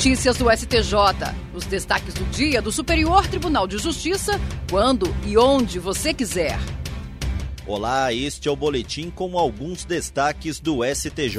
Notícias do STJ. Os destaques do dia do Superior Tribunal de Justiça, quando e onde você quiser. Olá, este é o boletim com alguns destaques do STJ.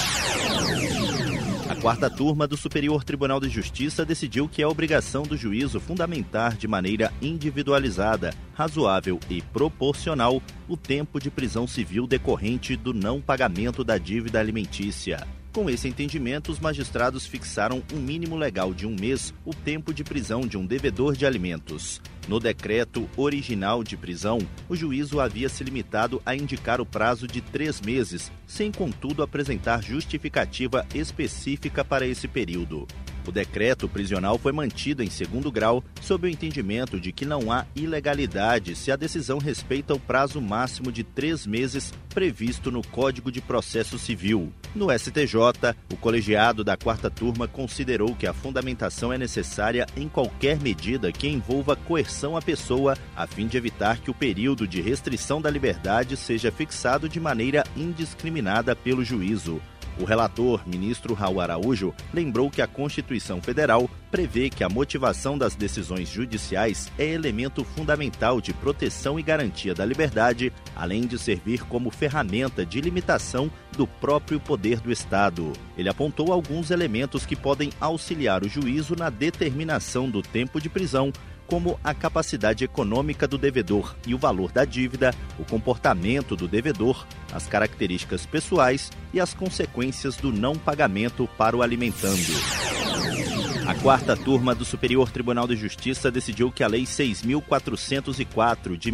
A quarta turma do Superior Tribunal de Justiça decidiu que é obrigação do juízo fundamentar de maneira individualizada, razoável e proporcional o tempo de prisão civil decorrente do não pagamento da dívida alimentícia. Com esse entendimento, os magistrados fixaram um mínimo legal de 1 mês o tempo de prisão de um devedor de alimentos. No decreto original de prisão, o juízo havia se limitado a indicar o prazo de 3 meses, sem, contudo, apresentar justificativa específica para esse período. O decreto prisional foi mantido em segundo grau, sob o entendimento de que não há ilegalidade se a decisão respeita o prazo máximo de 3 meses previsto no Código de Processo Civil. No STJ, o colegiado da quarta turma considerou que a fundamentação é necessária em qualquer medida que envolva coerção à pessoa, a fim de evitar que o período de restrição da liberdade seja fixado de maneira indiscriminada pelo juízo. O relator, ministro Raul Araújo, lembrou que a Constituição Federal prevê que a motivação das decisões judiciais é elemento fundamental de proteção e garantia da liberdade, além de servir como ferramenta de limitação do próprio poder do Estado. Ele apontou alguns elementos que podem auxiliar o juízo na determinação do tempo de prisão, como a capacidade econômica do devedor e o valor da dívida, o comportamento do devedor, as características pessoais e as consequências do não pagamento para o alimentando. A quarta turma do Superior Tribunal de Justiça decidiu que a Lei 6.404 de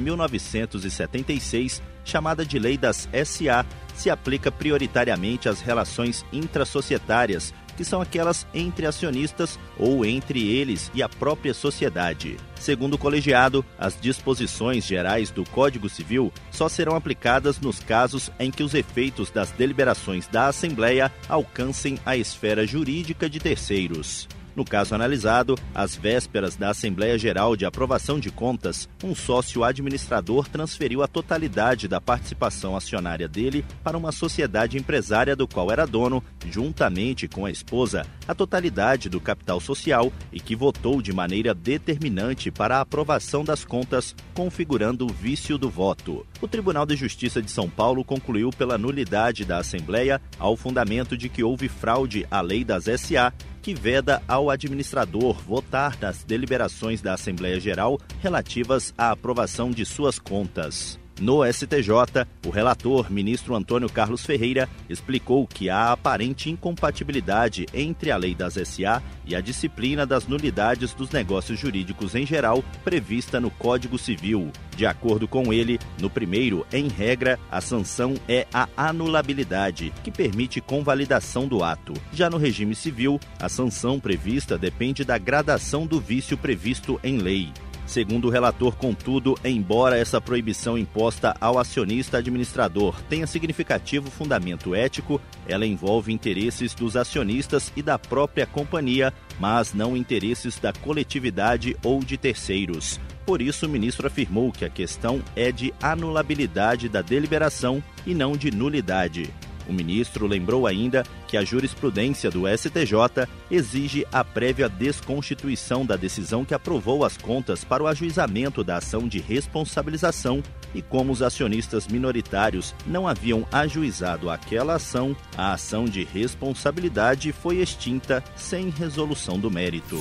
1976, chamada de Lei das SA, se aplica prioritariamente às relações intrasocietárias, que são aquelas entre acionistas ou entre eles e a própria sociedade. Segundo o colegiado, as disposições gerais do Código Civil só serão aplicadas nos casos em que os efeitos das deliberações da Assembleia alcancem a esfera jurídica de terceiros. No caso analisado, às vésperas da Assembleia Geral de Aprovação de Contas, um sócio administrador transferiu a totalidade da participação acionária dele para uma sociedade empresária do qual era dono, juntamente com a esposa, a totalidade do capital social e que votou de maneira determinante para a aprovação das contas, configurando o vício do voto. O Tribunal de Justiça de São Paulo concluiu pela nulidade da Assembleia ao fundamento de que houve fraude à lei das SA, que veda ao administrador votar nas deliberações da Assembleia Geral relativas à aprovação de suas contas. No STJ, o relator, ministro Antônio Carlos Ferreira, explicou que há aparente incompatibilidade entre a lei das SA e a disciplina das nulidades dos negócios jurídicos em geral prevista no Código Civil. De acordo com ele, no primeiro, em regra, a sanção é a anulabilidade, que permite convalidação do ato. Já no regime civil, a sanção prevista depende da gradação do vício previsto em lei. Segundo o relator, contudo, embora essa proibição imposta ao acionista administrador tenha significativo fundamento ético, ela envolve interesses dos acionistas e da própria companhia, mas não interesses da coletividade ou de terceiros. Por isso, o ministro afirmou que a questão é de anulabilidade da deliberação e não de nulidade. O ministro lembrou ainda que a jurisprudência do STJ exige a prévia desconstituição da decisão que aprovou as contas para o ajuizamento da ação de responsabilização e como os acionistas minoritários não haviam ajuizado aquela ação, a ação de responsabilidade foi extinta sem resolução do mérito.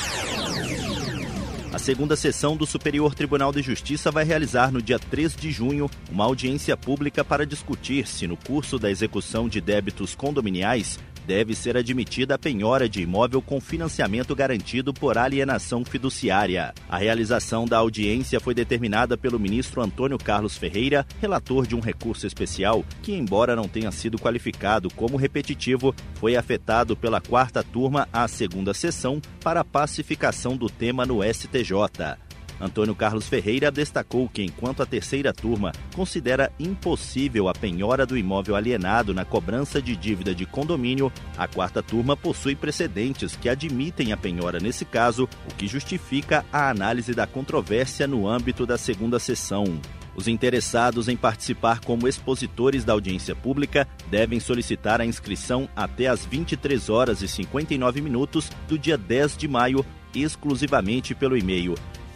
A segunda sessão do Superior Tribunal de Justiça vai realizar no dia 3 de junho uma audiência pública para discutir se no curso da execução de débitos condominiais deve ser admitida a penhora de imóvel com financiamento garantido por alienação fiduciária. A realização da audiência foi determinada pelo ministro Antônio Carlos Ferreira, relator de um recurso especial que, embora não tenha sido qualificado como repetitivo, foi afetado pela quarta turma à segunda sessão para a pacificação do tema no STJ. Antônio Carlos Ferreira destacou que, enquanto a terceira turma considera impossível a penhora do imóvel alienado na cobrança de dívida de condomínio, a quarta turma possui precedentes que admitem a penhora nesse caso, o que justifica a análise da controvérsia no âmbito da segunda sessão. Os interessados em participar como expositores da audiência pública devem solicitar a inscrição até às 23 horas e 59 minutos do dia 10 de maio, exclusivamente pelo e-mail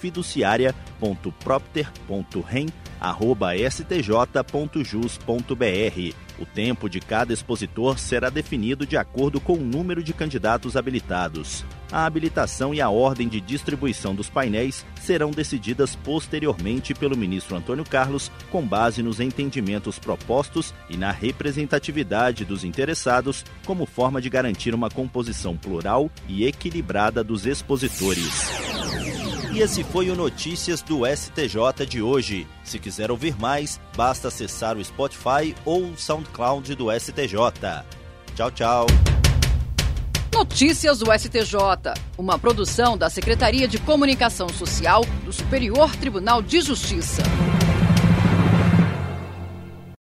fiduciaria.propter.rem@stj.jus.br. O tempo de cada expositor será definido de acordo com o número de candidatos habilitados. A habilitação e a ordem de distribuição dos painéis serão decididas posteriormente pelo ministro Antônio Carlos, com base nos entendimentos propostos e na representatividade dos interessados, como forma de garantir uma composição plural e equilibrada dos expositores. E esse foi o Notícias do STJ de hoje. Se quiser ouvir mais, basta acessar o Spotify ou o SoundCloud do STJ. Tchau, tchau. Notícias do STJ, uma produção da Secretaria de Comunicação Social do Superior Tribunal de Justiça.